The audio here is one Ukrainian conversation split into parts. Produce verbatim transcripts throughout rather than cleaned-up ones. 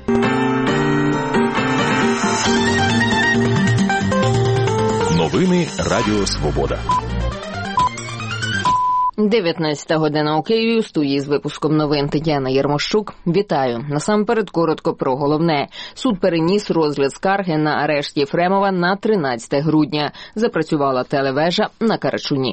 Новини Радіо Свобода. дев'ятнадцята година у Києві, у студії з випуском новин Тетяна Єрмощук. Вітаю. Насамперед коротко про головне. Суд переніс розгляд скарги на арешт Єфремова на тринадцяте грудня. Запрацювала телевежа на Карачуні.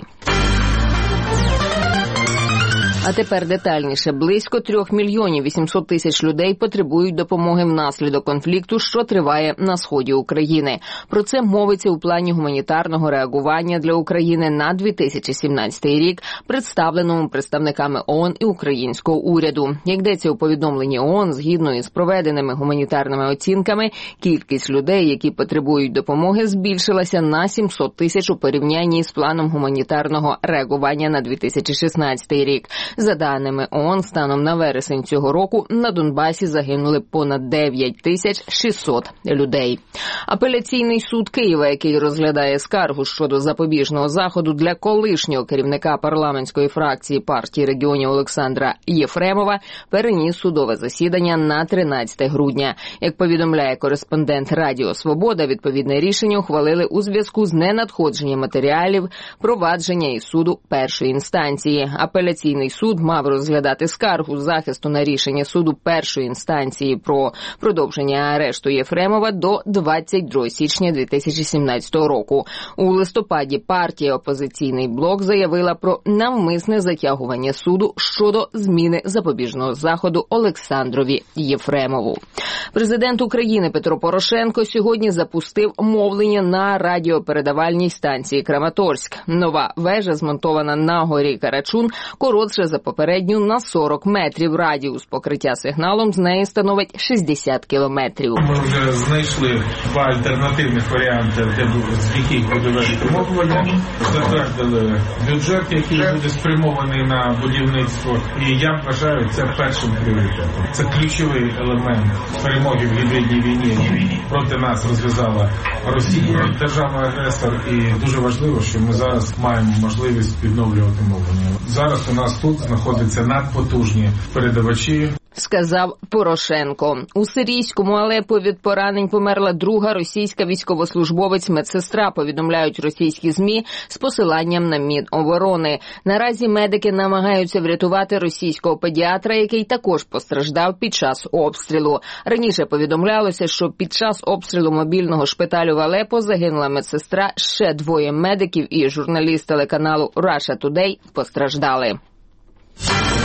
А тепер детальніше. Близько трьох мільйонів вісімсот тисяч людей потребують допомоги внаслідок конфлікту, що триває на сході України. Про це мовиться у плані гуманітарного реагування для України на дві тисячі сімнадцятий рік, представленому представниками ООН і українського уряду. Як йдеться у повідомленні ООН, згідно із проведеними гуманітарними оцінками, кількість людей, які потребують допомоги, збільшилася на сімсот тисяч у порівнянні з планом гуманітарного реагування на дві тисячі шістнадцятий рік. За даними ООН, станом на вересень цього року на Донбасі загинули понад дев'ять тисяч шістсот людей. Апеляційний суд Києва, який розглядає скаргу щодо запобіжного заходу для колишнього керівника парламентської фракції партії регіонів Олександра Єфремова, переніс судове засідання на тринадцяте грудня. Як повідомляє кореспондент Радіо Свобода, відповідне рішення ухвалили у зв'язку з ненадходженням матеріалів провадження із суду першої інстанції. Апеляційний суд Суд мав розглядати скаргу захисту на рішення суду першої інстанції про продовження арешту Єфремова до двадцять другого січня дві тисячі сімнадцятого року. У листопаді партія «Опозиційний блок» заявила про навмисне затягування суду щодо зміни запобіжного заходу Олександрові Єфремову. Президент України Петро Порошенко сьогодні запустив мовлення на радіопередавальній станції Краматорськ. Нова вежа, змонтована на горі Карачун, коротше за попередню на сорок метрів. Радіус покриття сигналом з неї становить шістдесят кілометрів. Ми вже знайшли два альтернативних варіанти, де з яких буде вести мовлення. Затвердили бюджет, який буде спрямований на будівництво. І я вважаю, це першим пріоритетом. Це ключовий елемент перемоги в гібридній війні. Проти нас розв'язала Росія, держава-агресор. І дуже важливо, що ми зараз маємо можливість відновлювати мовлення. Зараз у нас тут знаходяться надпотужні передавачі. Сказав Порошенко. У сирійському Алеппо від поранень померла друга російська військовослужбовець-медсестра, повідомляють російські ЗМІ з посиланням на Міноборони. Наразі медики намагаються врятувати російського педіатра, який також постраждав під час обстрілу. Раніше повідомлялося, що під час обстрілу мобільного шпиталю в Алеппо загинула медсестра, ще двоє медиків і журналіст телеканалу Russia Today постраждали.